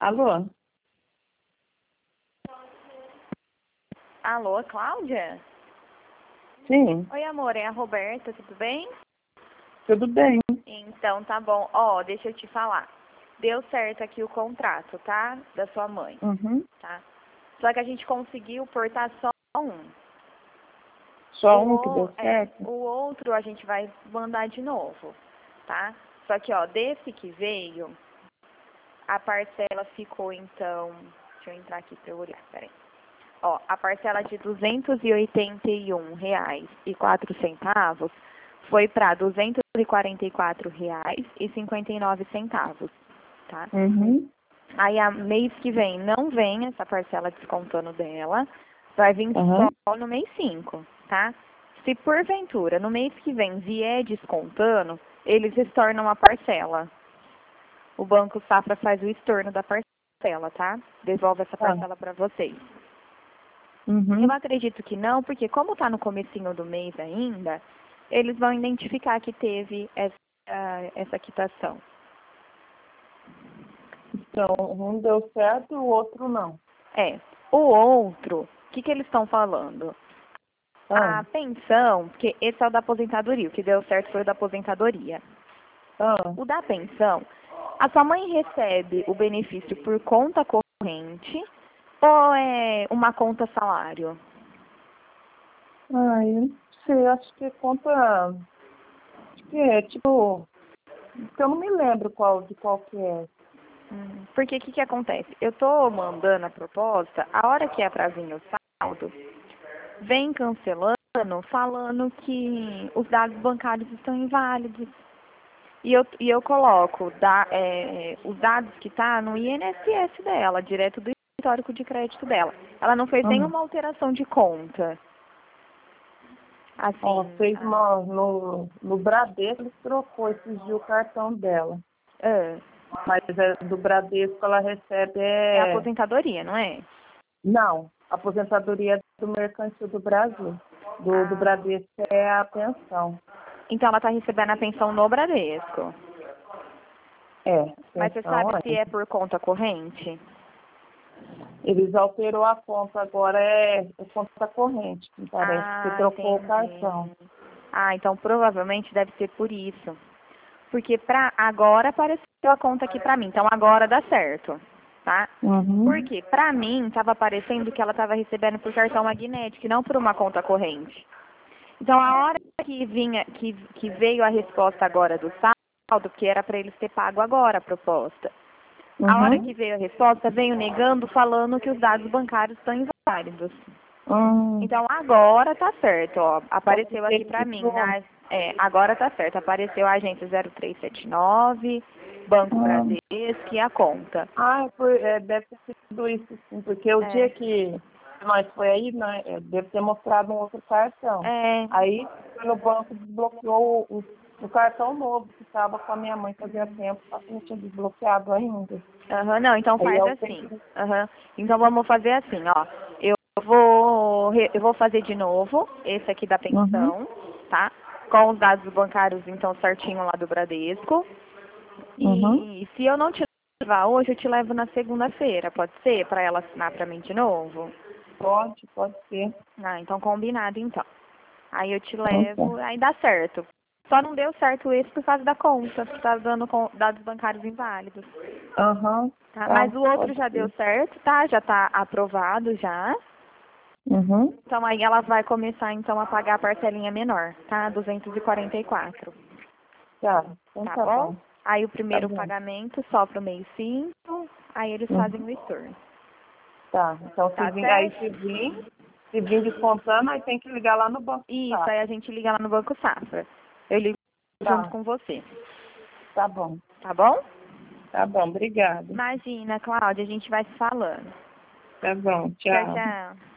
Alô? Alô, Cláudia? Sim, Oi, amor, é a Roberta, tudo bem? tudo bem. Então, tá bom. Ó, deixa eu te falar. Deu certo aqui o contrato, tá? Da sua mãe, Uhum. tá? Só que a gente conseguiu portar só um. Só um que deu certo? O outro a gente vai mandar de novo, tá? Só que, ó, desse que veio, a parcela ficou, então... Deixa eu entrar aqui pra eu olhar, peraí. Ó, a parcela de R$ 281,04 foi para R$ 244,59, tá? Uhum. Aí, mês que vem, não vem essa parcela descontando dela, vai vir Uhum. só no mês 5, tá? Se porventura, no mês que vem, vier descontando, eles estornam a parcela. O Banco Safra faz o estorno da parcela, tá? Devolve essa Tá. parcela para vocês. Uhum. Eu acredito que não, porque como está no comecinho do mês ainda, eles vão identificar que teve essa quitação. Então, um deu certo e o outro não. O outro, o que eles estão falando? Ah, A pensão, porque esse é o da aposentadoria, o que deu certo foi o da aposentadoria. ah. O da pensão, a sua mãe recebe o benefício por conta corrente ou é uma conta salário? Ai, eu não sei, acho que conta. Acho que é tipo. Eu não me lembro de qual que é. Porque o que acontece? Eu tô mandando a proposta, a hora que é pra vir o saldo, vem cancelando, falando que os dados bancários estão inválidos. E eu coloco os dados que tá no INSS dela, direto do histórico de crédito dela. Ela não fez Uhum. nenhuma alteração de conta. Ó, Assim, fez no Bradesco, ele trocou esses dias o cartão dela. é, Mas do Bradesco ela recebe é aposentadoria, não é? Não, a aposentadoria é do Mercantil do Brasil. Do Ah, Bradesco é a pensão. então ela tá recebendo a pensão no Bradesco. É, Mas você pensão sabe é. se é por conta corrente? Eles alterou a conta, agora é conta corrente, me parece, porque trocou o cartão. Entendi. Ah, então provavelmente deve ser por isso. Porque agora apareceu a conta aqui pra mim, então agora dá certo, tá? Uhum. Porque pra mim tava aparecendo que ela tava recebendo por cartão magnético e não por uma conta corrente. Então a hora que veio a resposta agora do saldo, que era pra eles ter pago agora a proposta. A hora que Uhum. veio a resposta, veio negando, falando que os dados bancários estão inválidos. Hum. Então agora tá certo, ó. Pode Apareceu aqui ser pra mim, tipo. agora tá certo. Apareceu a agência 0379, Banco Hum. Bradesco e a conta. Deve ter sido isso, sim, porque o dia É, que nós foi aí, né, deve ter mostrado um outro cartão. é, Aí no banco desbloqueou o cartão novo que estava com a minha mãe fazia tempo, só que não tinha desbloqueado ainda. não, então Aí faz eu tenho assim. que. Então vamos fazer assim, ó. Eu vou fazer de novo esse aqui da Uhum. pensão, tá? Com os dados bancários, então, certinho lá do Bradesco. Uhum. E se eu não te levar hoje, eu te levo na segunda-feira, pode ser? Pra ela assinar pra mim de novo? Pode ser. Ah, então combinado, então. Aí eu te Então levo, tá. aí dá certo. Só não deu certo esse por causa da conta, que tá dando dados bancários inválidos, Aham. tá? Tá, Mas o outro pode já deu ser. certo, tá? Já tá aprovado já. Uhum. Então aí ela vai começar então a pagar a parcelinha menor, tá? 244, Tá. Então tá tá bom? bom. Aí o Tá primeiro bom. pagamento só pro mês 5, aí eles fazem Uhum. o estorno. Tá. Então Tá certo? se vir descontando, aí tem que ligar lá no banco. Isso, Tá. aí a gente liga lá no Banco Safra. Eu ligo junto Tá. com você, Tá bom. tá bom? Tá bom. Obrigada. Imagina, Cláudia, a gente vai se falando. Tá bom. Tchau, Tchau. tchau.